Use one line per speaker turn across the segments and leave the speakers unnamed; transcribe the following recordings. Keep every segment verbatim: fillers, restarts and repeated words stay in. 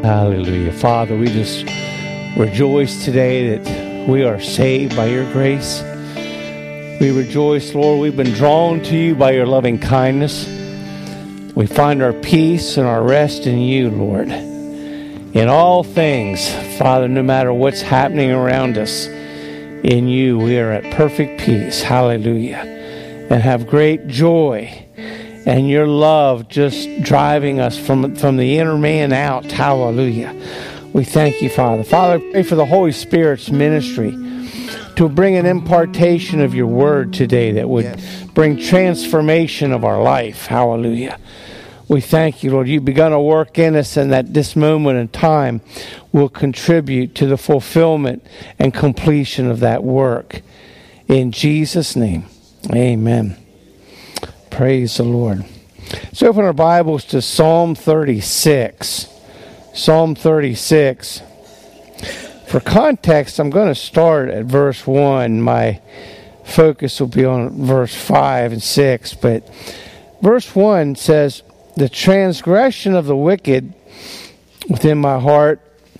Hallelujah. Father, we just rejoice today that we are saved by your grace. We rejoice, Lord, we've been drawn to you by your loving kindness. We find our peace and our rest in you, Lord. In all things, Father, no matter what's happening around us, in you we are at perfect peace. Hallelujah. And have great joy. And your love just driving us from, from the inner man out. Hallelujah. We thank you, Father. Father, I pray for the Holy Spirit's ministry to bring an impartation of your word today that would yes. bring transformation of our life. Hallelujah. We thank you, Lord. You've begun a work in us, and that this moment in time will contribute to the fulfillment and completion of that work. In Jesus' name, amen. Praise the Lord. Let's open our Bibles to Psalm thirty-six. Psalm thirty-six. For context, I'm going to start at verse one. My focus will be on verse five and six. But verse one says, "The transgression of the wicked within my heart,"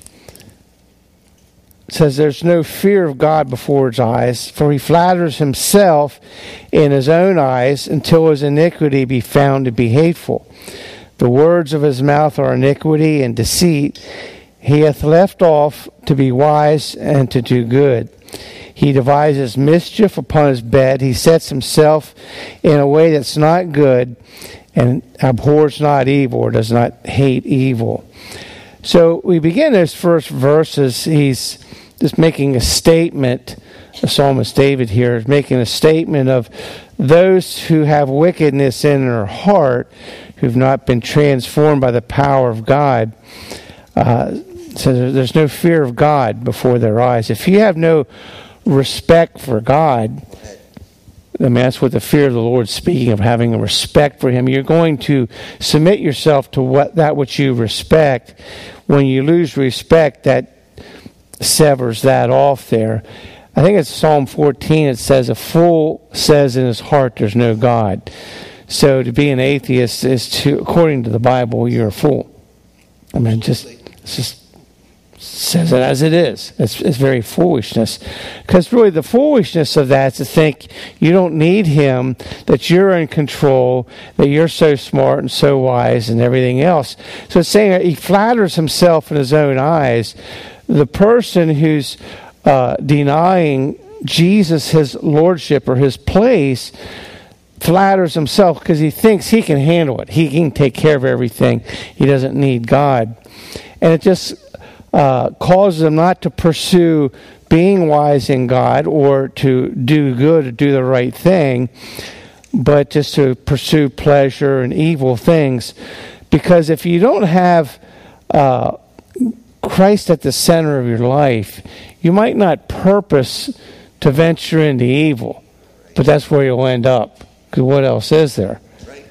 says, "there's no fear of God before his eyes, for he flatters himself in his own eyes until his iniquity be found to be hateful. The words of his mouth are iniquity and deceit. He hath left off to be wise and to do good. He devises mischief upon his bed. He sets himself in a way that's not good, and abhors not evil, or does not hate evil." So we begin those first verses. He's just making a statement. The psalmist David here is making a statement of those who have wickedness in their heart, who've not been transformed by the power of God. Uh, so there's no fear of God before their eyes. If you have no respect for God, I mean, that's what the fear of the Lord is speaking of, having a respect for him. You're going to submit yourself to what that which you respect. When you lose respect, that severs that off there. I think it's Psalm fourteen. It says, "A fool says in his heart there's no God." So to be an atheist is to, according to the Bible, you're a fool. I mean, just it's just says it as it is. It's, it's very foolishness. Because really the foolishness of that is to think you don't need him, that you're in control, that you're so smart and so wise and everything else. So it's saying that he flatters himself in his own eyes. The person who's uh, denying Jesus his lordship or his place flatters himself because he thinks he can handle it. He can take care of everything. He doesn't need God. And it just uh, causes him not to pursue being wise in God or to do good or do the right thing, but just to pursue pleasure and evil things. Because if you don't have uh, Christ at the center of your life, you might not purpose to venture into evil, but that's where you'll end up. Because what else is there? Right.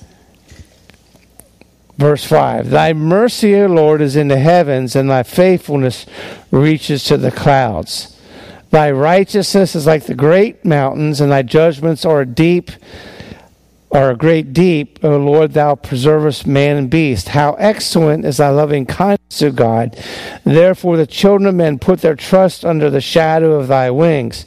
Verse five, "Thy mercy, O Lord, is in the heavens, and thy faithfulness reaches to the clouds. Thy righteousness is like the great mountains, and thy judgments are deep, are a great deep. O Lord, thou preservest man and beast. How excellent is thy loving kindness, O God. Therefore the children of men put their trust under the shadow of thy wings."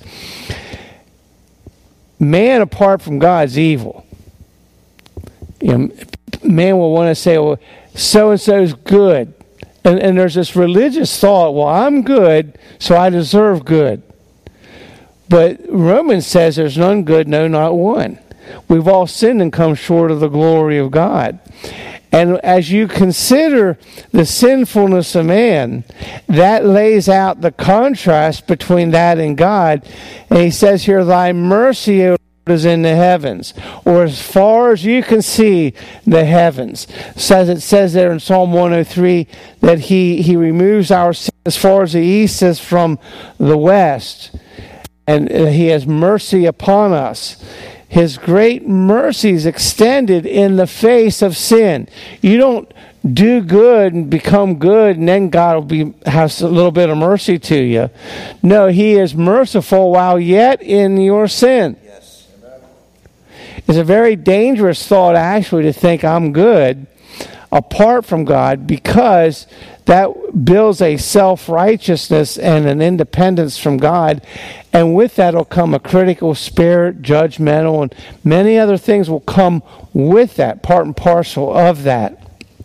Man apart from God is evil. You know, man will want to say, well, so-and-so is good. And, and there's this religious thought, well, I'm good, so I deserve good. But Romans says there's none good, no, not one. We've all sinned and come short of the glory of God. And as you consider the sinfulness of man, that lays out the contrast between that and God. And he says here, "Thy mercy, O Lord, is in the heavens," or as far as you can see the heavens. So as it says there in Psalm one oh three, that he, he removes our sin as far as the east is from the west. And he has mercy upon us. His great mercy is extended in the face of sin. You don't do good and become good and then God will be has a little bit of mercy to you. No, he is merciful while yet in your sin. Yes. It's a very dangerous thought actually to think I'm good. apart from God, because that builds a self-righteousness and an independence from God. And with that will come a critical spirit, judgmental, and many other things will come with that, part and parcel of that.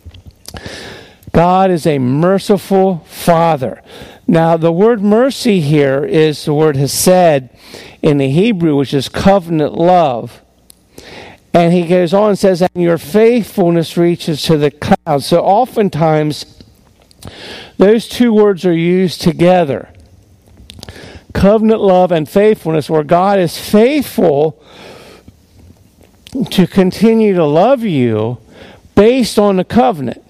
God is a merciful Father. Now, the word mercy here is the word hesed in the Hebrew, which is covenant love. And he goes on and says, and your faithfulness reaches to the clouds. So oftentimes, those two words are used together. Covenant love and faithfulness, where God is faithful to continue to love you based on the covenant.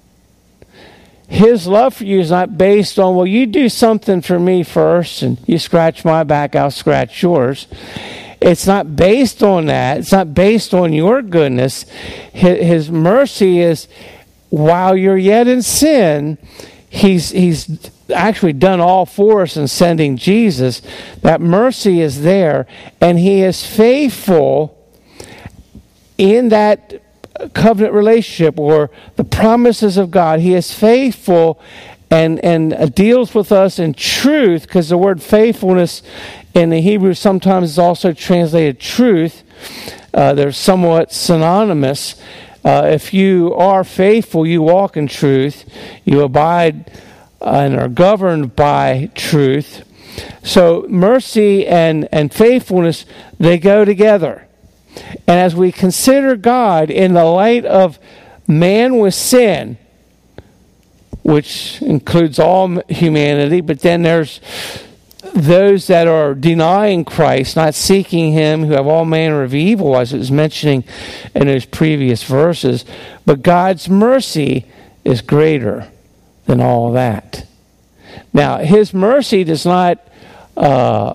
His love for you is not based on, well, you do something for me first, and you scratch my back, I'll scratch yours. It's not based on that. It's not based on your goodness. His mercy is, while you're yet in sin, he's he's actually done all for us in sending Jesus. That mercy is there, and he is faithful in that covenant relationship or the promises of God. He is faithful and, and deals with us in truth, because the word faithfulness in the Hebrew sometimes is also translated truth. Uh, they're somewhat synonymous. Uh, if you are faithful, you walk in truth. You abide and are governed by truth. So mercy and, and faithfulness, they go together. And as we consider God in the light of man with sin, which includes all humanity, but then there's those that are denying Christ, not seeking him, who have all manner of evil, as it was mentioning in those previous verses. But God's mercy is greater than all that. Now, his mercy does not uh,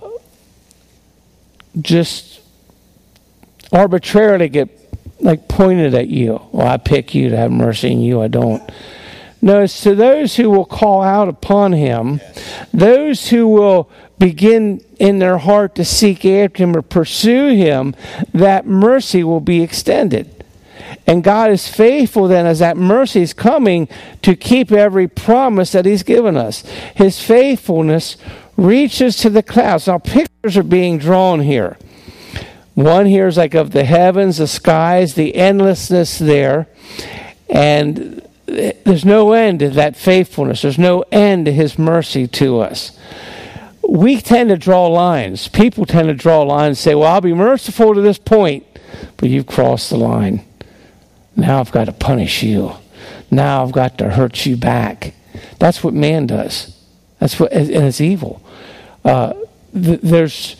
just arbitrarily get like pointed at you. Well, I pick you to have mercy, and you I don't. No, it's to those who will call out upon him, those who will begin in their heart to seek after him or pursue him, that mercy will be extended. And God is faithful then, as that mercy is coming, to keep every promise that he's given us. His faithfulness reaches to the clouds. Now, pictures are being drawn here. One here is like of the heavens, the skies, the endlessness there. And there's no end to that faithfulness. There's no end to his mercy to us. We tend to draw lines. People tend to draw lines and say, well, I'll be merciful to this point, but you've crossed the line. Now I've got to punish you. Now I've got to hurt you back. That's what man does. That's what, and it's evil. Uh, th- there's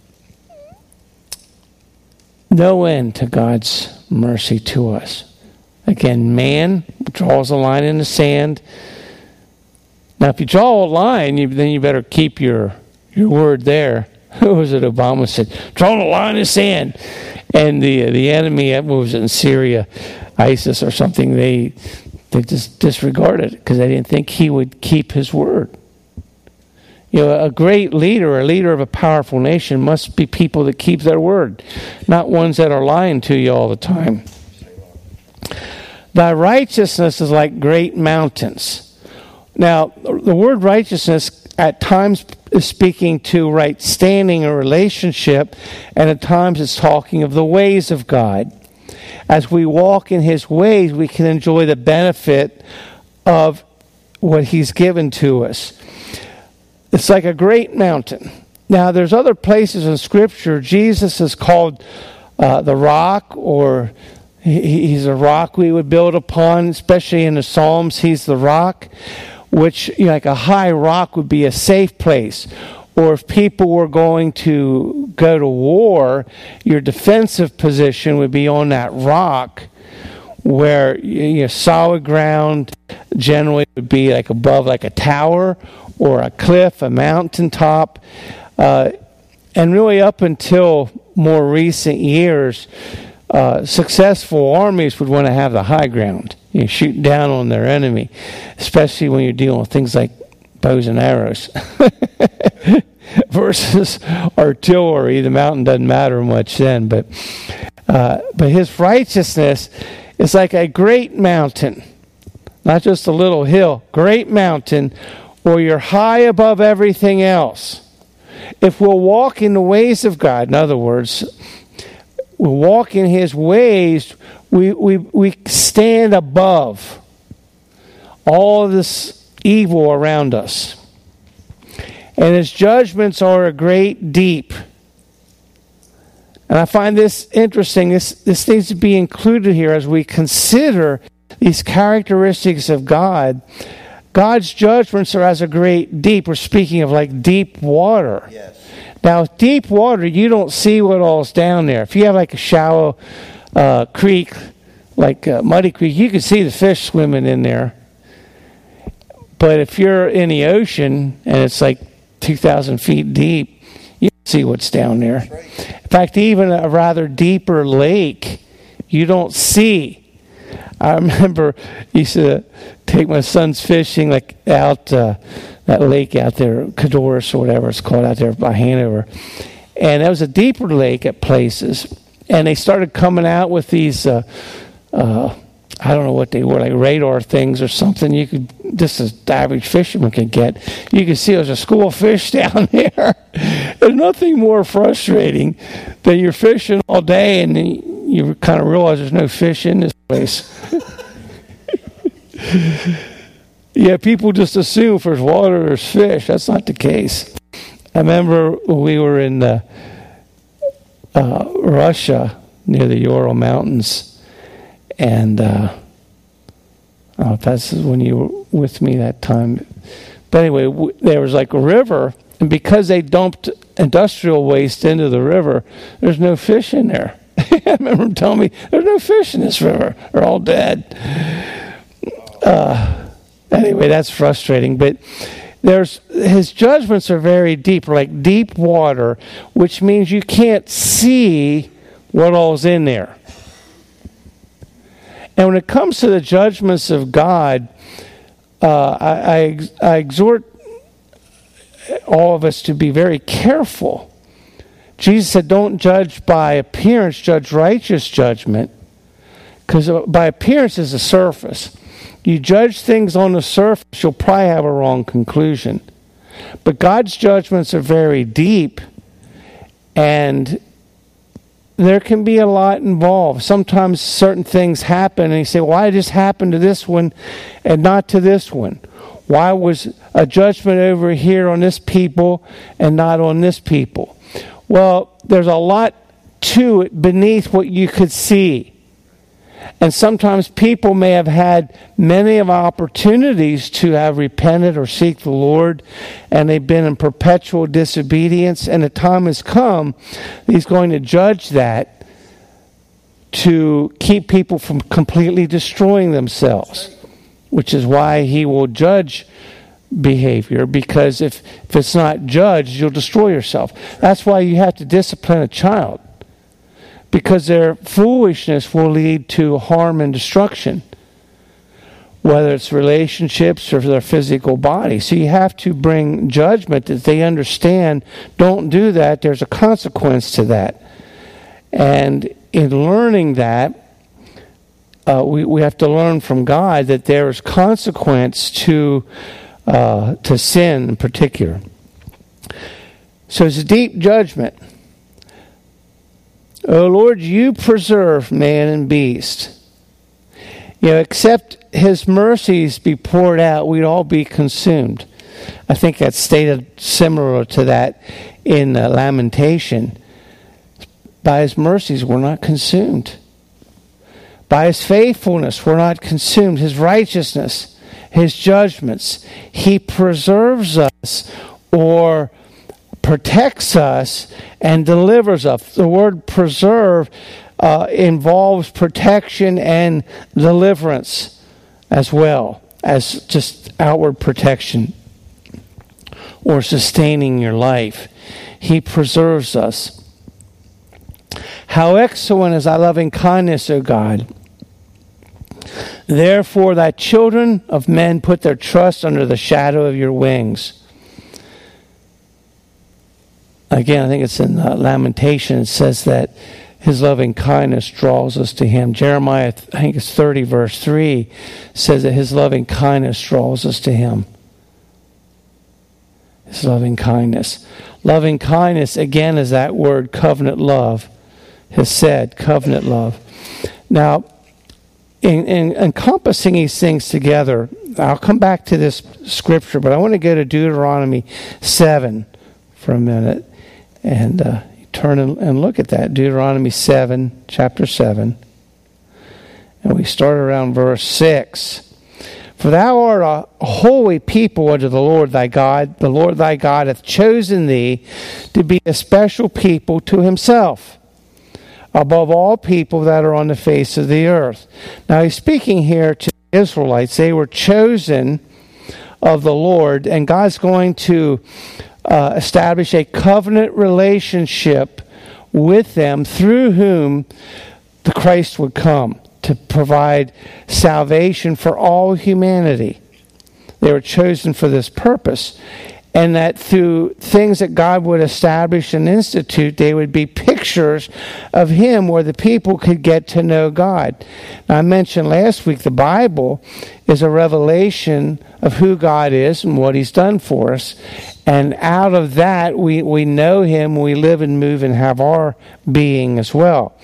no end to God's mercy to us. Again, man draws a line in the sand. Now, if you draw a line, you, then you better keep your your word there. Who was it? Obama said, drawing a line in the sand. And the the enemy, what was it, in Syria, ISIS or something, they they just disregarded it because they didn't think he would keep his word. You know, a great leader, a leader of a powerful nation, must be people that keep their word, not ones that are lying to you all the time. Thy righteousness is like great mountains. Now, the word righteousness at times is speaking to right standing, a relationship, and at times it's talking of the ways of God. As we walk in his ways, we can enjoy the benefit of what he's given to us. It's like a great mountain. Now, there's other places in Scripture, Jesus is called uh, the rock, or he's a rock we would build upon, especially in the Psalms. He's the rock, which, you know, like a high rock would be a safe place. Or if people were going to go to war, your defensive position would be on that rock, where, you know, solid ground generally would be like above like a tower or a cliff, a mountaintop. Uh, and really up until more recent years, Uh, successful armies would want to have the high ground. You know, shoot down on their enemy, especially when you're dealing with things like bows and arrows versus artillery. The mountain doesn't matter much then, but uh, but his righteousness is like a great mountain. not just a little hill, great mountain, or you're high above everything else. If we'll walk in the ways of God, in other words, we'll walk in His ways, we, we, we stand above all of this evil around us. And His judgments are a great deep. And I find this interesting. This, this needs to be included here as we consider these characteristics of God. God's judgments are as a great deep. We're speaking of like deep water.
Yes.
Now, deep water, you don't see what all's down there. If you have like a shallow uh, creek, like uh, Muddy Creek, you can see the fish swimming in there. But if you're in the ocean and it's like two thousand feet deep, you don't see what's down there.
Right.
In fact, even a rather deeper lake, you don't see. I remember I used to take my sons fishing, like out uh, that lake out there, Cadorus or whatever it's called out there by Hanover. And that was a deeper lake at places. And they started coming out with these, uh, uh, I don't know what they were, like radar things or something. You could, just as the average fisherman could get, you could see there's a school of fish down there. There's nothing more frustrating than you're fishing all day and you kind of realize there's no fish in this place. Yeah, people just assume if there's water, there's fish. That's not the case. I remember we were in uh, uh, Russia near the Ural Mountains, and uh, I don't know if that's when you were with me that time. But anyway, w- there was like a river, and because they dumped industrial waste into the river, there's no fish in there. I remember him telling me, there's no fish in this river. They're all dead. Uh, anyway, that's frustrating. But there's His judgments are very deep, like deep water, which means you can't see what all's in there. And when it comes to the judgments of God, uh, I, I, I exhort all of us to be very careful. Jesus said, don't judge by appearance, judge righteous judgment. Because by appearance is the surface. You judge things on the surface, you'll probably have a wrong conclusion. But God's judgments are very deep, and there can be a lot involved. Sometimes certain things happen, and you say, why did this happen to this one and not to this one? Why was a judgment over here on this people and not on this people? Well, there's a lot to it beneath what you could see. And sometimes people may have had many of opportunities to have repented or seek the Lord, and they've been in perpetual disobedience, and the time has come, He's going to judge that to keep people from completely destroying themselves, which is why He will judge behavior, because if, if it's not judged, you'll destroy yourself. That's why you have to discipline a child, because their foolishness will lead to harm and destruction, whether it's relationships or their physical body. So you have to bring judgment that they understand, don't do that, there's a consequence to that. And in learning that, uh, we, we have to learn from God that there is consequence to uh, to sin in particular. So it's a deep judgment. O Lord, you preserve man and beast. You know, except His mercies be poured out, we'd all be consumed. I think that's stated similar to that in uh, Lamentation. By His mercies, we're not consumed. By His faithfulness, we're not consumed. His righteousness, His judgments, He preserves us or protects us and delivers us. The word preserve uh, involves protection and deliverance as well as just outward protection or sustaining your life. He preserves us. How excellent is thy loving kindness, O God. Therefore thy children of men put their trust under the shadow of your wings. Again, I think it's in uh, Lamentation. It says that His loving kindness draws us to Him. Jeremiah, I think it's thirty, verse three, says that His loving kindness draws us to Him. His loving kindness. Loving kindness, again, is that word covenant love. Has said covenant love. Now, in, in encompassing these things together, I'll come back to this scripture, but I want to go to Deuteronomy seven for a minute and uh, turn and, and look at that. Deuteronomy seven, chapter seven. And we start around verse six. For thou art a holy people unto the Lord thy God. The Lord thy God hath chosen thee to be a special people to Himself, above all people that are on the face of the earth. Now he's speaking here to the Israelites. They were chosen of the Lord, and God's going to uh, establish a covenant relationship with them through whom the Christ would come to provide salvation for all humanity. They were chosen for this purpose. And that through things that God would establish and institute, they would be pictures of Him where the people could get to know God. Now, I mentioned last week the Bible is a revelation of who God is and what He's done for us. And out of that, we, we know Him, we live and move and have our being as well.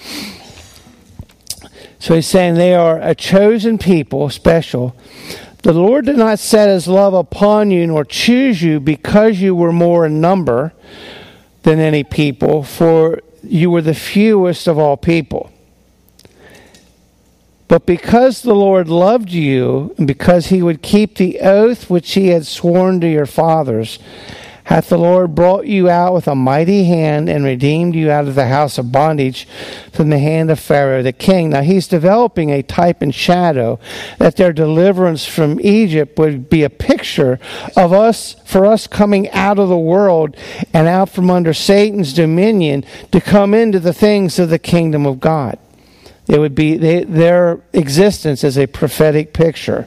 So he's saying they are a chosen people, special. The Lord did not set His love upon you nor choose you because you were more in number than any people, for you were the fewest of all people. But because the Lord loved you, and because He would keep the oath which He had sworn to your fathers, hath the Lord brought you out with a mighty hand and redeemed you out of the house of bondage from the hand of Pharaoh the king. Now he's developing a type and shadow that their deliverance from Egypt would be a picture of us, for us coming out of the world and out from under Satan's dominion to come into the things of the kingdom of God. It would be they, their existence as a prophetic picture.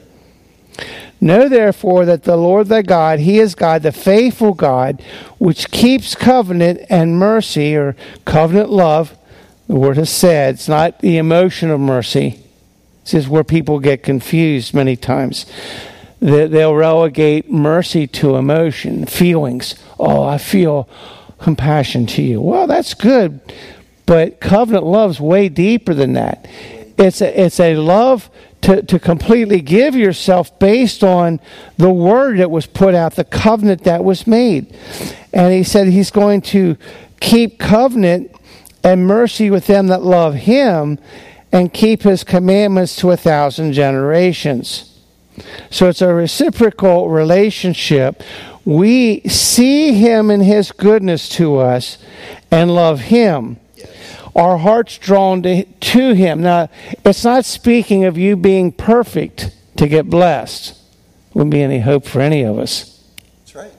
Know therefore that the Lord thy God, He is God, the faithful God, which keeps covenant and mercy, or covenant love. The word has said, it's not the emotion of mercy. This is where people get confused many times. They'll relegate mercy to emotion, feelings. Oh, I feel compassion to you. Well, that's good, but covenant love's way deeper than that. It's a, it's a love To, to completely give yourself based on the word that was put out, the covenant that was made. And He said He's going to keep covenant and mercy with them that love Him and keep His commandments to a thousand generations. So it's a reciprocal relationship. We see Him in His goodness to us and love Him. Our hearts drawn to, to Him. Now, it's not speaking of you being perfect to get blessed. Wouldn't be any hope for any of us.
That's right.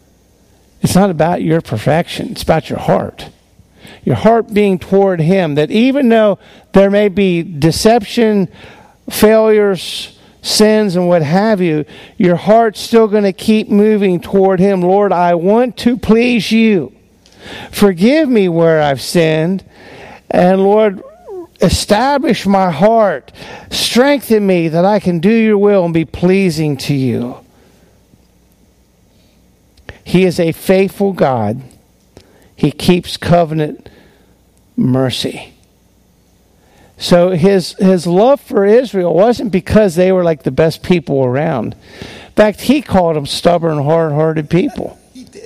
It's not about your perfection. It's about your heart. Your heart being toward Him. That even though there may be deception, failures, sins, and what have you, your heart's still going to keep moving toward Him. Lord, I want to please You. Forgive me where I've sinned. And Lord, establish my heart. Strengthen me that I can do Your will and be pleasing to You. He is a faithful God. He keeps covenant mercy. So his, his love for Israel wasn't because they were like the best people around. In fact, He called them stubborn, hard-hearted people.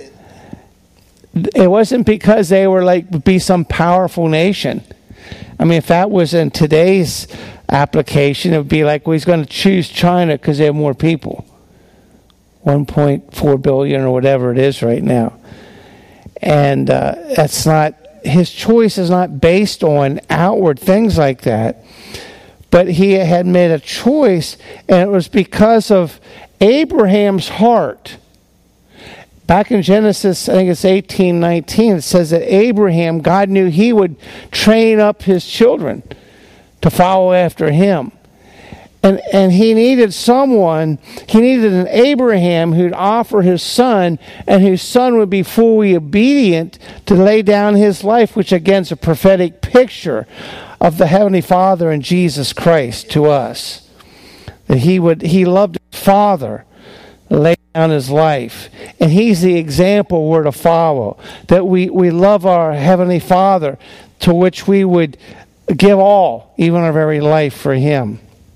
It wasn't because they were like be some powerful nation. I mean, if that was in today's application, it would be like, well, He's going to choose China because they have more people. one point four billion or whatever it is right now. And uh, that's not, His choice is not based on outward things like that. But He had made a choice, and it was because of Abraham's heart. Back in Genesis, I think it's eighteen nineteen, it says that Abraham, God knew he would train up his children to follow after him. And and he needed someone, he needed an Abraham who'd offer his son, and whose son would be fully obedient to lay down his life, which again is a prophetic picture of the Heavenly Father and Jesus Christ to us. That he would he loved his Father, lay down his life. And he's the example we're to follow. That we, we love our Heavenly Father, to which we would give all, even our very life, for him.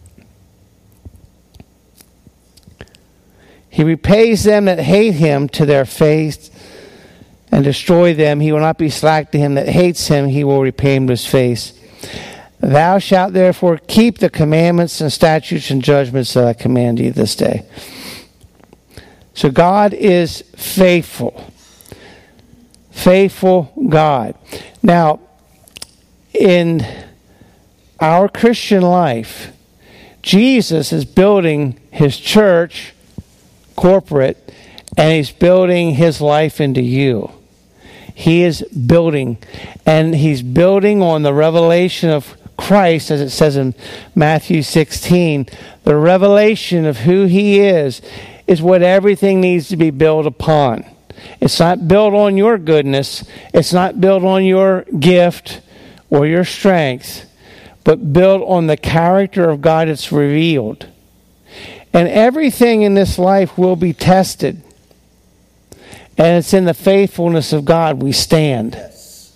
He repays them that hate him to their face and destroy them. He will not be slack to him that hates him. He will repay him to his face. Thou shalt therefore keep the commandments and statutes and judgments that I command thee this day. So God is faithful. Faithful God. Now, in our Christian life, Jesus is building his church corporate, and he's building his life into you. He is building, and he's building on the revelation of Christ, as it says in Matthew sixteen. The revelation of who he is is what everything needs to be built upon. It's not built on your goodness, it's not built on your gift or your strength, but built on the character of God that's revealed. And everything in this life will be tested. And it's in the faithfulness of God we stand. Yes.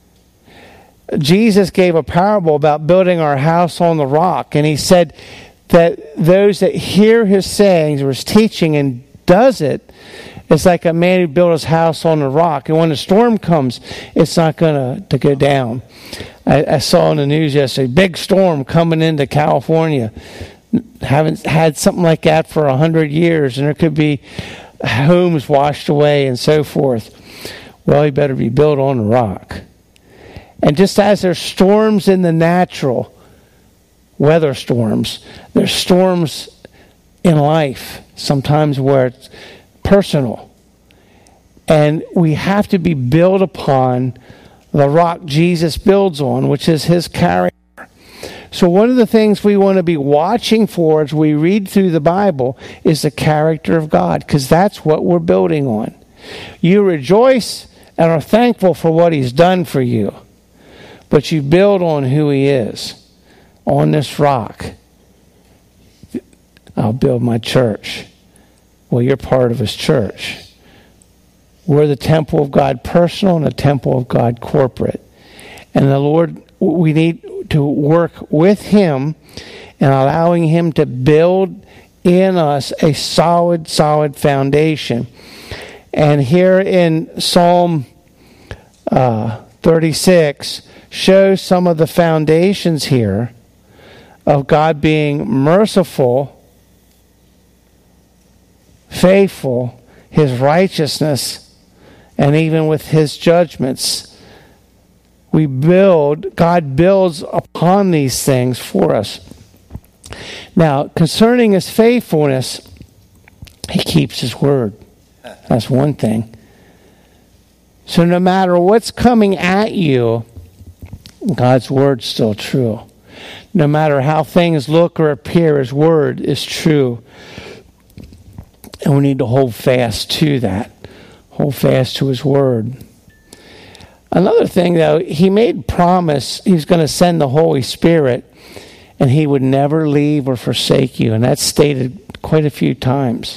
Jesus gave a parable about building our house on the rock. And he said that those that hear his sayings or his teaching and does it, it's like a man who built his house on the rock. And when the storm comes, it's not going to go down. I, I saw in the news yesterday, big storm coming into California. Haven't had something like that for a hundred years, and there could be homes washed away and so forth. Well, you better be built on the rock. And just as there's storms in the natural, weather storms, there's storms in life, sometimes where it's personal. And we have to be built upon the rock Jesus builds on, which is his character. So one of the things we want to be watching for as we read through the Bible is the character of God, because that's what we're building on. You rejoice and are thankful for what he's done for you, but you build on who he is. On this rock, I'll build my church. Well, you're part of his church. We're the temple of God personal and the temple of God corporate. And the Lord, we need to work with him and allowing him to build in us a solid, solid foundation. And here in Psalm uh, thirty-six shows some of the foundations here of God being merciful, faithful, his righteousness, and even with his judgments. We build, God builds upon these things for us. Now, concerning his faithfulness, he keeps his word. That's one thing. So no matter what's coming at you, God's word's still true. No matter how things look or appear, his word is true. And we need to hold fast to that. Hold fast to his word. Another thing, though, he made promise he was going to send the Holy Spirit and he would never leave or forsake you. And that's stated quite a few times.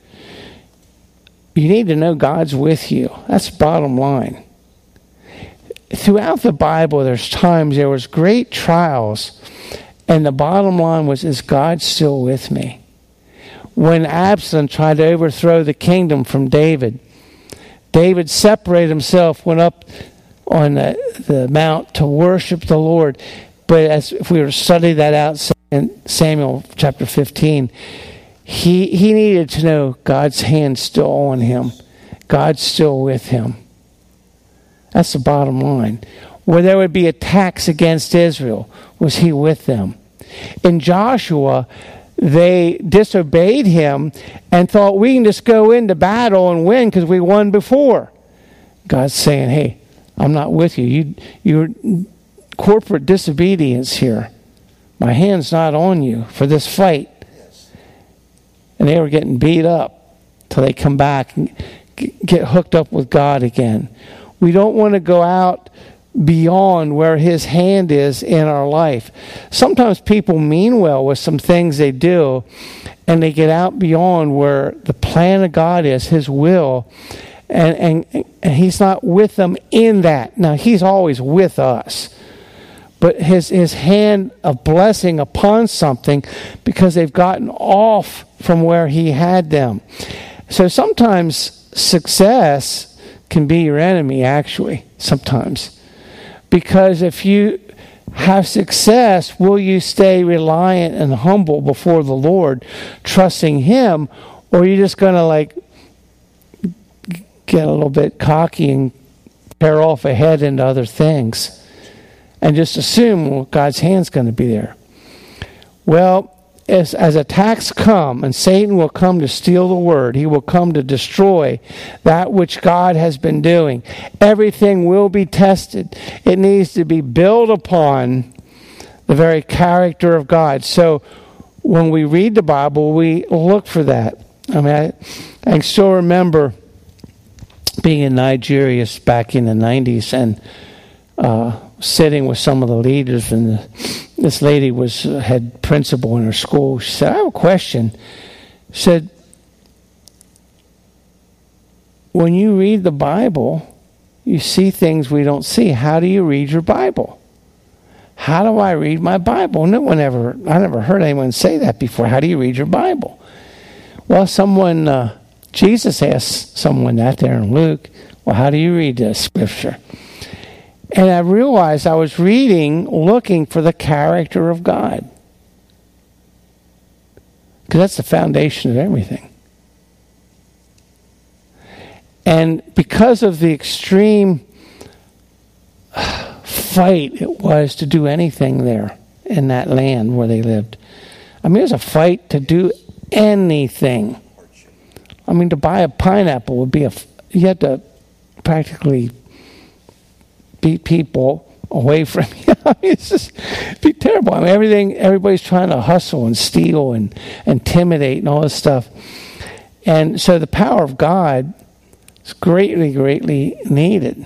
You need to know God's with you. That's the bottom line. Throughout the Bible, there's times there was great trials, and the bottom line was, is God still with me? When Absalom tried to overthrow the kingdom from David, David separated himself, went up on the, the mount to worship the Lord. But as if we were to study that out in Samuel chapter fifteen, he he needed to know God's hand still on him. God's still with him. That's the bottom line. Where there would be attacks against Israel, was he with them? In Joshua, they disobeyed him and thought, we can just go into battle and win because we won before. God's saying, hey, I'm not with you. You, you're corporate disobedience here. My hand's not on you for this fight. And they were getting beat up till they come back and get hooked up with God again. We don't want to go out beyond where his hand is in our life. Sometimes people mean well with some things they do, and they get out beyond where the plan of God is, his will, and, and, and he's not with them in that. Now, he's always with us, but his, his hand of blessing upon something because they've gotten off from where he had them. So sometimes success can be your enemy, actually, sometimes. Because if you have success, will you stay reliant and humble before the Lord, trusting him, or are you just going to like get a little bit cocky and tear off ahead into other things and just assume, well, God's hand's going to be there? Well, as, as attacks come, and Satan will come to steal the word, he will come to destroy that which God has been doing. Everything will be tested. It needs to be built upon the very character of God. So when we read the Bible, we look for that. I mean, I, I still remember being in Nigeria back in the nineties and uh, sitting with some of the leaders, and the, this lady was uh, had principal in her school. She said, I have a question. She said, when you read the Bible, you see things we don't see. How do you read your Bible? How do I read my Bible? No one ever, I never heard anyone say that before. How do you read your Bible? Well, someone, uh, Jesus asked someone that there in Luke, well, how do you read this scripture? And I realized I was reading, looking for the character of God. Because that's the foundation of everything. And because of the extreme fight it was to do anything there in that land where they lived. I mean, it was a fight to do anything. I mean, to buy a pineapple would be a... You had to practically beat people away from you. I mean, it's just it'd be terrible. I mean, everything, everybody's trying to hustle and steal and intimidate and all this stuff. And so the power of God is greatly, greatly needed.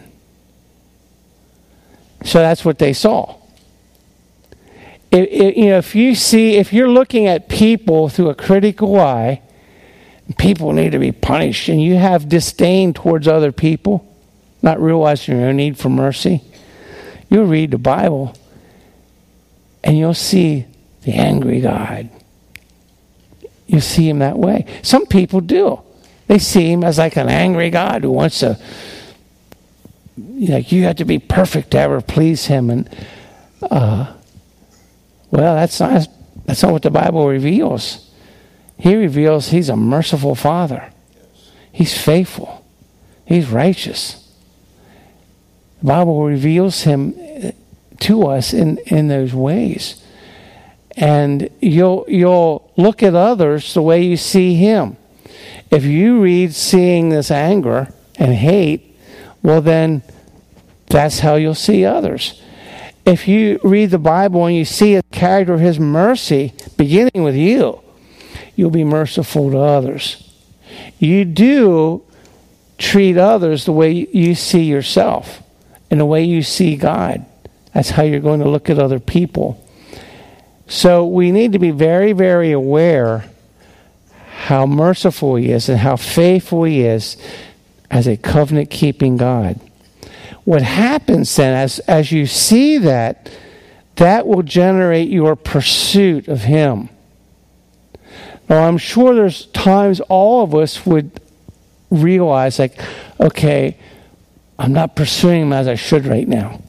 So that's what they saw. It, it, you know, if you see, if you're looking at people through a critical eye, people need to be punished, and you have disdain towards other people, not realizing your own need for mercy, you'll read the Bible and you'll see the angry God. You'll see him that way. Some people do. They see him as like an angry God who wants to, like, you have to be perfect to ever please him. And uh, well, that's not that's not what the Bible reveals. He reveals he's a merciful Father. He's faithful. He's righteous. The Bible reveals him to us in, in those ways. And you'll you'll look at others the way you see him. If you read seeing this anger and hate, well then that's how you'll see others. If you read the Bible and you see a character of his mercy beginning with you, you'll be merciful to others. You do treat others the way you see yourself. In the way you see God. That's how you're going to look at other people. So we need to be very, very aware how merciful he is and how faithful he is as a covenant-keeping God. What happens then, as, as you see that, that will generate your pursuit of him. Now, I'm sure there's times all of us would realize, like, okay, I'm not pursuing him as I should right now.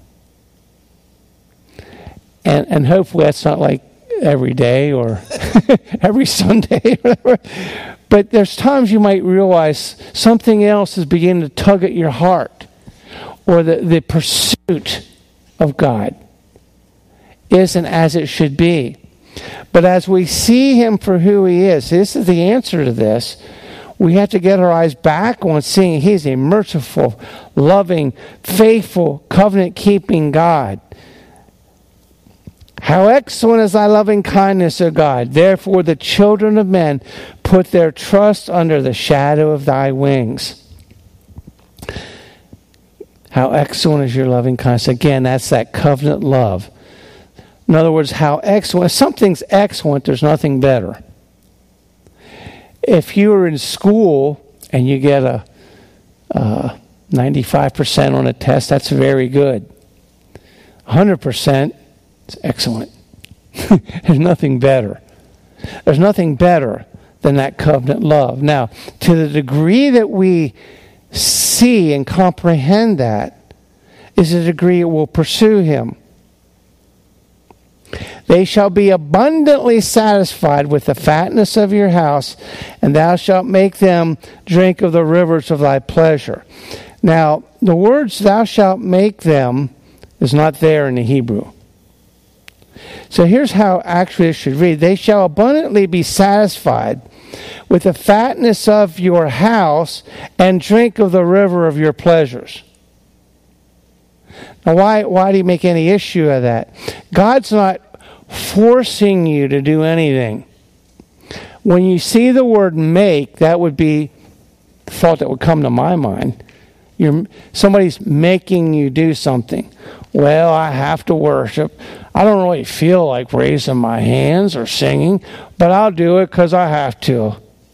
And and hopefully that's not like every day or every Sunday or whatever. But there's times you might realize something else is beginning to tug at your heart, or the, the pursuit of God isn't as it should be. But as we see him for who he is, this is the answer to this. We have to get our eyes back on seeing he's a merciful, loving, faithful, covenant-keeping God. How excellent is thy loving kindness, O God. Therefore the children of men put their trust under the shadow of thy wings. How excellent is your loving kindness. Again, that's that covenant love. In other words, how excellent. If something's excellent, there's nothing better. If you were in school and you get a uh, ninety-five percent on a test, that's very good. one hundred percent, it's excellent. There's nothing better. There's nothing better than that covenant love. Now, to the degree that we see and comprehend that is the degree it will pursue him. They shall be abundantly satisfied with the fatness of your house, and thou shalt make them drink of the rivers of thy pleasure. Now, the words thou shalt make them is not there in the Hebrew. So here's how actually it should read. They shall abundantly be satisfied with the fatness of your house and drink of the river of your pleasures. Now, why, why do you make any issue of that? God's not forcing you to do anything. When you see the word make, that would be the thought that would come to my mind. You're, somebody's making you do something. Well, I have to worship. I don't really feel like raising my hands or singing, but I'll do it because I have to.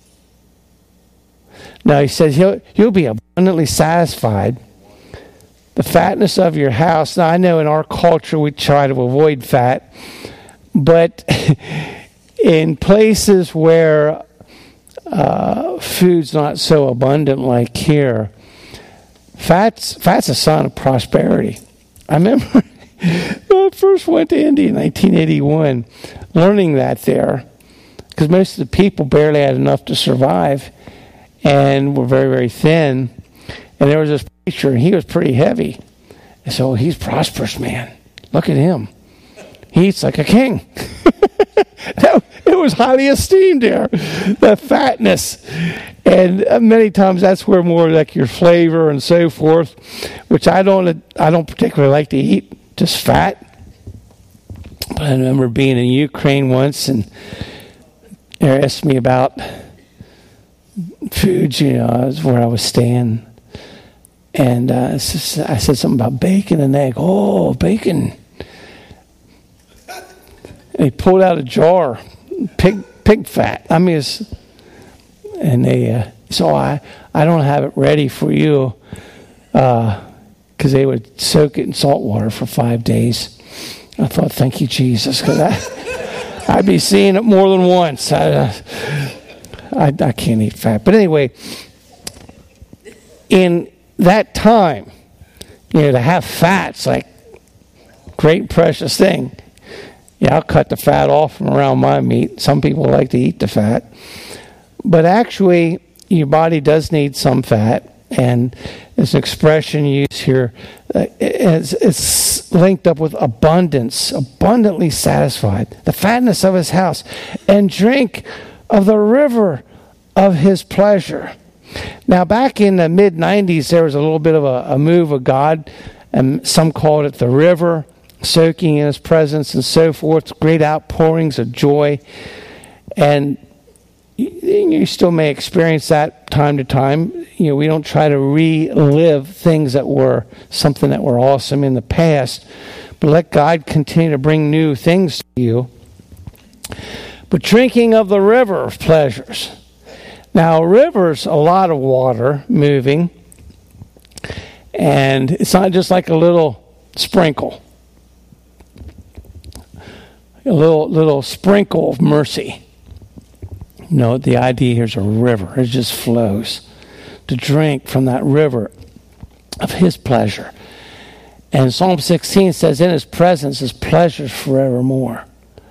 Now, he says you'll, you'll be abundantly satisfied. The fatness of your house. Now, I know in our culture we try to avoid fat, but in places where uh, food's not so abundant like here, fat's, fat's a sign of prosperity. I remember when I first went to India in nineteen eighty-one, learning that there, because most of the people barely had enough to survive and were very, very thin. And there was this preacher, and he was pretty heavy. And so he's prosperous, man. Look at him. He eats like a king. It was highly esteemed there, the fatness. And many times that's where more like your flavor and so forth, which I don't I don't particularly like to eat, just fat. But I remember being in Ukraine once, and they asked me about foods, you know, where I was staying. And uh, I said something about bacon and egg. Oh, bacon. And he pulled out a jar, pig pig fat. I mean, it's, and they, uh, so I, I don't have it ready for you, because uh, they would soak it in salt water for five days. I thought, thank you, Jesus, because I'd be seeing it more than once. I, uh, I, I can't eat fat. But anyway, in that time, you know, to have fat's like great precious thing. Yeah, I'll cut the fat off from around my meat. Some people like to eat the fat. But actually, your body does need some fat. And there's an expression used here. Uh, it's, it's linked up with abundance, abundantly satisfied. The fatness of his house. And drink of the river of his pleasure. Now, back in the mid nineties, there was a little bit of a, a move of God. And some called it the river, soaking in his presence and so forth, great outpourings of joy. And you, you still may experience that time to time. You know, we don't try to relive things that were something that were awesome in the past, but let God continue to bring new things to you. But drinking of the river of pleasures. Now, a river's a lot of water moving, and it's not just like a little sprinkle. A little little sprinkle of mercy. No, the idea here is a river. It just flows. To drink from that river of his pleasure. And Psalm sixteen says, in his presence is pleasures forevermore.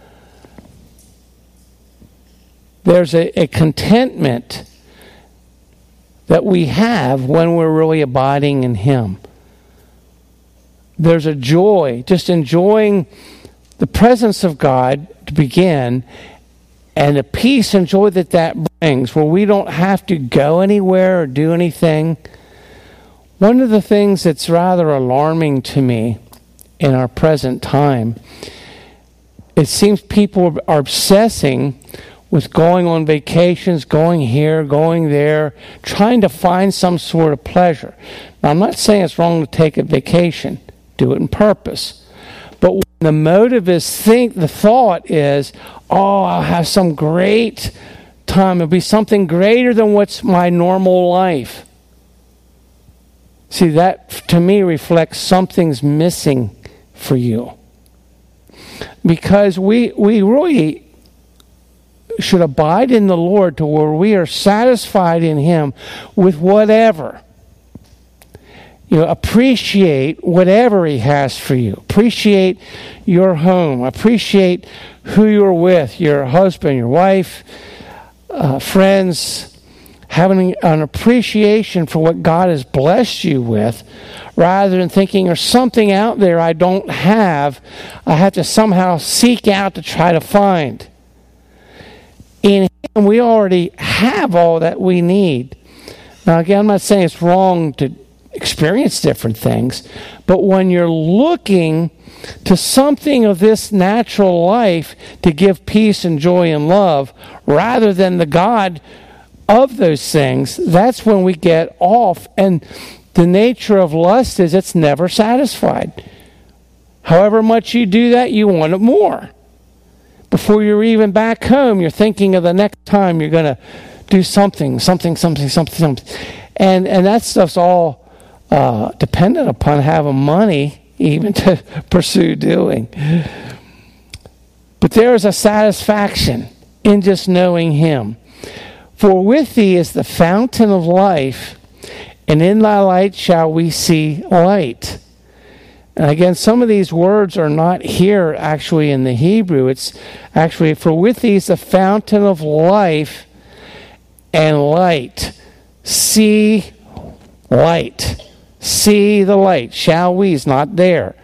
There's a, a contentment that we have when we're really abiding in him. There's a joy, just enjoying the presence of God to begin, and the peace and joy that that brings, where we don't have to go anywhere or do anything. One of the things that's rather alarming to me in our present time it seems people are obsessing with going on vacations, going here, going there, trying to find some sort of pleasure. Now, I'm not saying it's wrong to take a vacation. Do it in purpose. But when the motive is, think, the thought is, oh, I'll have some great time. It'll be something greater than what's my normal life. See, that to me reflects something's missing for you. Because we we really should abide in the Lord to where we are satisfied in Him with whatever. You know, appreciate whatever He has for you. Appreciate your home. Appreciate who you're with, your husband, your wife, uh, friends. Having an appreciation for what God has blessed you with, rather than thinking there's something out there I don't have, I have to somehow seek out to try to find. In Him, we already have all that we need. Now, again, I'm not saying it's wrong to experience different things, but when you're looking to something of this natural life to give peace and joy and love, rather than the God of those things, that's when we get off. And the nature of lust is it's never satisfied. However much you do that, you want it more. Before you're even back home, you're thinking of the next time you're going to do something, something, something, something, something. And, and that stuff's all uh, dependent upon having money even to pursue doing. But there is a satisfaction in just knowing Him. For with Thee is the fountain of life, and in Thy light shall we see light. And again, some of these words are not here actually in the Hebrew. It's actually, for with Thee is the fountain of life and light. See light. See the light. Shall we is not there.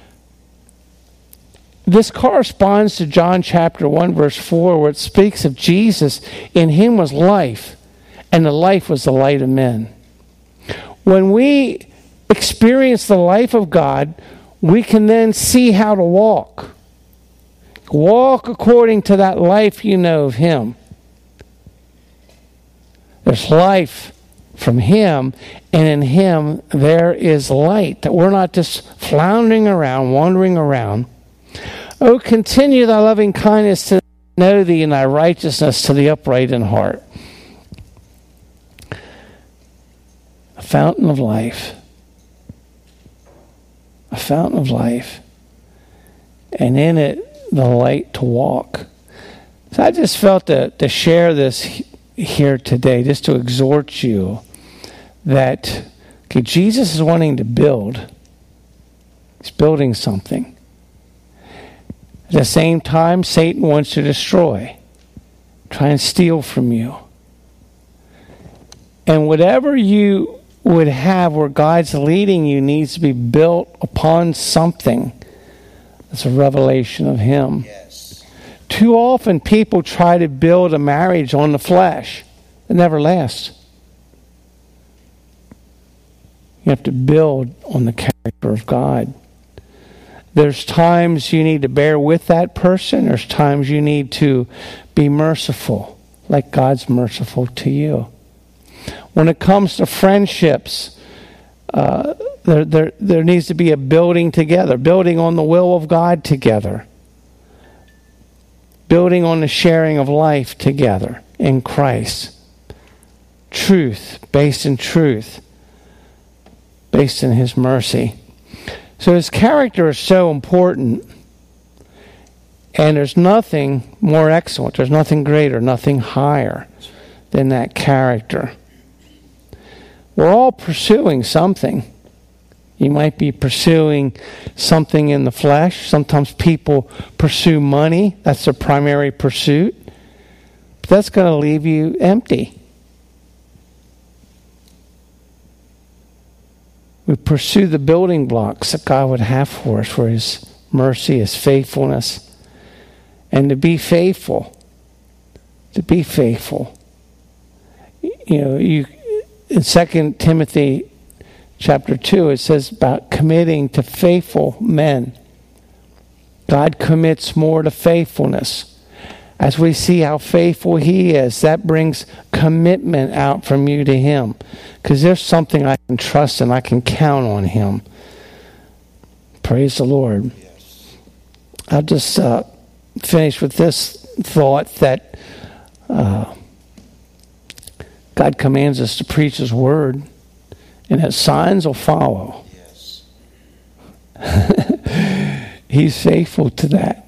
This corresponds to John chapter one, verse four, where it speaks of Jesus. In Him was life, and the life was the light of men. When we experience the life of God, we can then see how to walk. Walk according to that life you know of Him. There's life from Him, and in Him there is light. That we're not just floundering around, wandering around. Oh, continue Thy loving kindness to know Thee, and Thy righteousness to the upright in heart. A fountain of life. A fountain of life. And in it, the light to walk. So I just felt to, to share this here today, just to exhort you that okay, Jesus is wanting to build. He's building something. At the same time, Satan wants to destroy, try and steal from you. And whatever you would have where God's leading you needs to be built upon something that's a revelation of Him.
Yes.
Too often people try to build a marriage on the flesh. It never lasts. You have to build on the character of God. There's times you need to bear with that person. There's times you need to be merciful, like God's merciful to you. When it comes to friendships, uh, there, there, there needs to be a building together, building on the will of God together, building on the sharing of life together in Christ. Truth, based in truth, based in His mercy. So His character is so important, and there's nothing more excellent, there's nothing greater, nothing higher than that character. We're all pursuing something. You might be pursuing something in the flesh. Sometimes people pursue money. That's their primary pursuit. But that's going to leave you empty. We pursue the building blocks that God would have for us, for His mercy, His faithfulness. And to be faithful. To be faithful. You know, you in Second Timothy chapter two, it says about committing to faithful men. God commits more to faithfulness. As we see how faithful He is, that brings commitment out from you to Him. Because there's something I can trust and I can count on Him. Praise the Lord. Yes. I'll just uh, finish with this thought that uh, God commands us to preach His Word, and that signs will follow. Yes. He's faithful to that.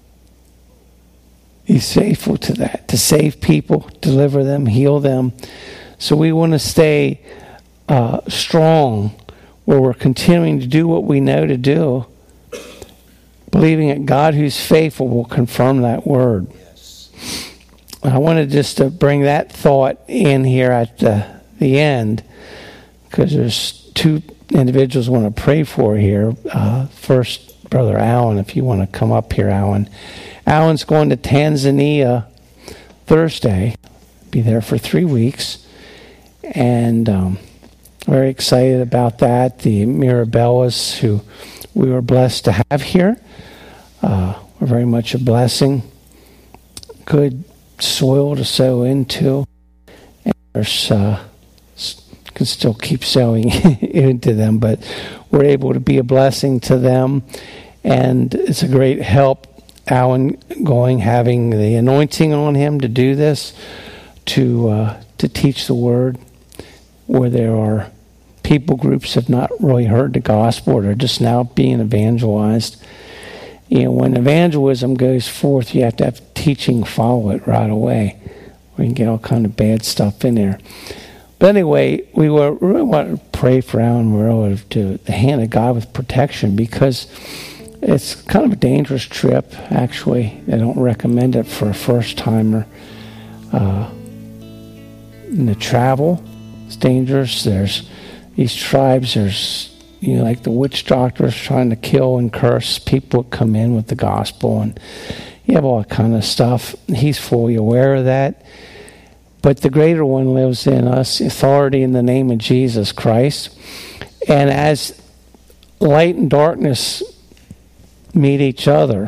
He's faithful to that, to save people, deliver them, heal them. So we want to stay uh, strong where we're continuing to do what we know to do, believing that God who's faithful will confirm that word. Yes. I wanted just to bring that thought in here at the, the end, because there's two individuals I want to pray for here. Uh, first, Brother Alan, if you want to come up here, Alan. Alan's going to Tanzania Thursday. Be there for three weeks. And um, very excited about that. The Mirabellas, who we were blessed to have here, uh, were very much a blessing. Good soil to sow into. And there's, uh, can still keep sowing into them, but we're able to be a blessing to them. And it's a great help. Alan going, having the anointing on him to do this, to uh, to teach the word, where there are people groups have not really heard the gospel, or they're just now being evangelized. You know, when evangelism goes forth, you have to have teaching follow it right away. We can get all kind of bad stuff in there. But anyway, we were, really want to pray for Alan relative to the hand of God with protection, because it's kind of a dangerous trip, actually. I don't recommend it for a first-timer. Uh, in the travel, it's dangerous. There's these tribes, there's, you know, like the witch doctors trying to kill and curse people that come in with the gospel, and you have all that kind of stuff. He's fully aware of that. But the greater one lives in us, authority in the name of Jesus Christ. And as light and darkness meet each other,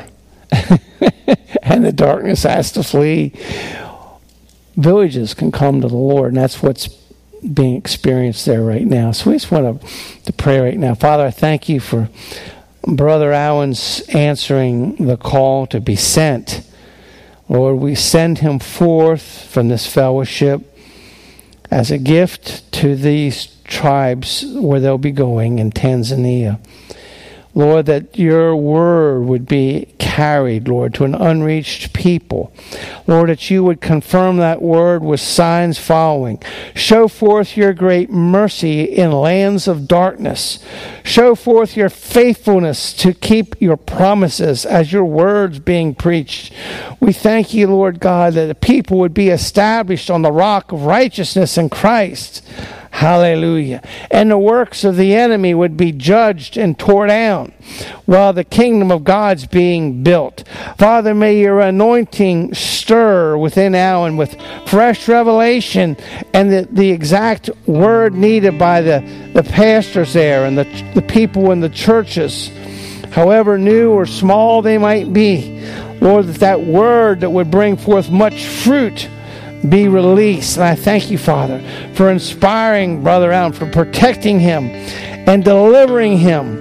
and the darkness has to flee, villages can come to the Lord, and that's what's being experienced there right now. So we just want to, to pray right now. Father, I thank you for Brother Alan's answering the call to be sent. Lord, we send him forth from this fellowship as a gift to these tribes where they'll be going in Tanzania. Lord, that your word would be carried, Lord, to an unreached people. Lord, that you would confirm that word with signs following. Show forth your great mercy in lands of darkness. Show forth your faithfulness to keep your promises as your words being preached. We thank you, Lord God, that the people would be established on the rock of righteousness in Christ. Hallelujah. And the works of the enemy would be judged and torn down while the kingdom of God's being built. Father, may your anointing stir within Alan with fresh revelation and the, the exact word needed by the, the pastors there and the, the people in the churches, however new or small they might be. Lord, that that word that would bring forth much fruit be released. And I thank you, Father, for inspiring Brother Alan, for protecting him and delivering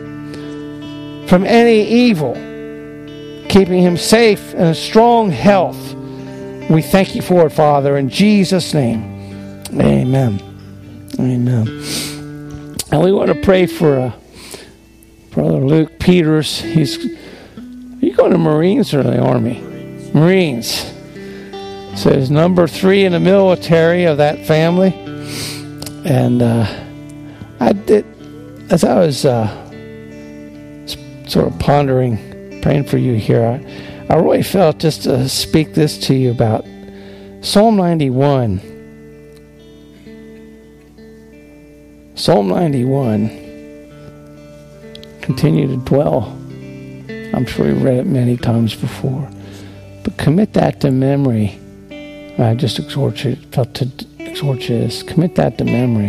him from any evil, keeping him safe and in strong health. We thank you for it, Father, in Jesus' name. Amen. Amen. And we want to pray for uh, Brother Luke Peters. He's, are you going to Marines or the Army? Marines. So he's number three in the military of that family. And uh, I did, as I was uh, sort of pondering, praying for you here, I, I really felt just to speak this to you about Psalm ninety-one. Psalm ninety-one. Continue to dwell. I'm sure you've read it many times before. But commit that to memory. I just exhort you, felt to exhort you this. Commit that to memory.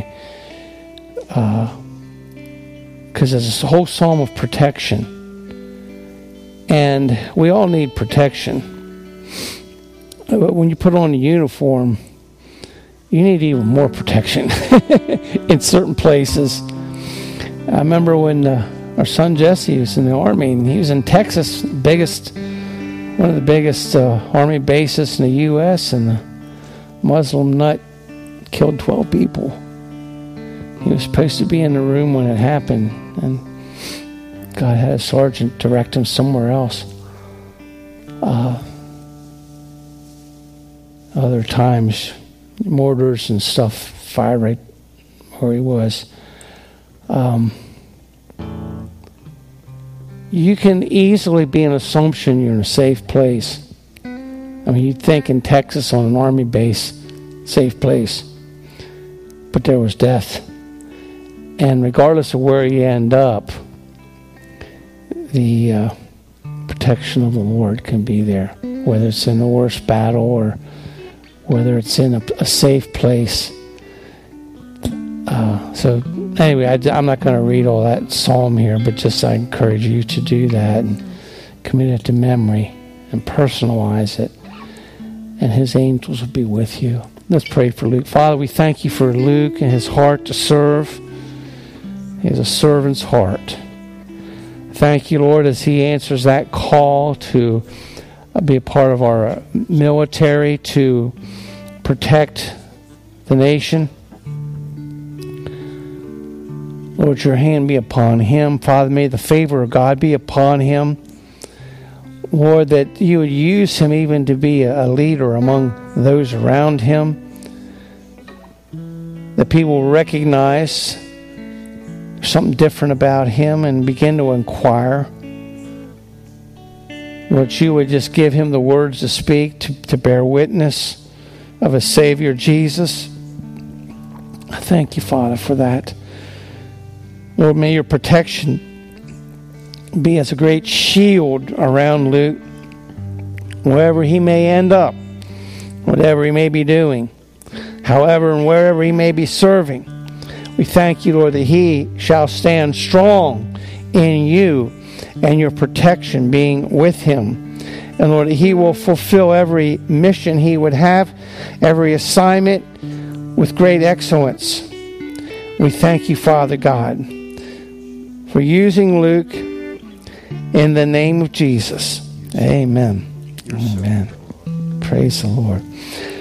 Because uh, it's a whole psalm of protection. And we all need protection. But when you put on a uniform, you need even more protection in certain places. I remember when uh, our son Jesse was in the Army, and he was in Texas, biggest, one of the biggest uh, Army bases in the U S, and the Muslim nut killed twelve people. He was supposed to be in the room when it happened, and God had a sergeant direct him somewhere else. Uh, other times, mortars and stuff fired right where he was. Um, you can easily be an assumption you're in a safe place. I mean, you'd think in Texas on an Army base, safe place. But there was death. And regardless of where you end up, the uh, protection of the Lord can be there, whether it's in the worst battle or whether it's in a, a safe place. Uh, so anyway, I, I'm not going to read all that psalm here, but just I encourage you to do that and commit it to memory and personalize it. And his angels will be with you. Let's pray for Luke. Father, we thank you for Luke and his heart to serve. He has a servant's heart. Thank you, Lord, as he answers that call to be a part of our military, to protect the nation. Lord, your hand be upon him. Father, may the favor of God be upon him. Lord, that you would use him even to be a leader among those around him. That people will recognize something different about him and begin to inquire. Lord, you would just give him the words to speak, to, to bear witness of a Savior, Jesus. I thank you, Father, for that. Lord, may your protection be as a great shield around Luke, wherever he may end up, whatever he may be doing, however and wherever he may be serving. We thank you, Lord, that he shall stand strong in you and your protection being with him. And Lord, he will fulfill every mission he would have, every assignment with great excellence. We thank you, Father God, for using Luke in the name of Jesus. Amen. Amen. Praise the Lord.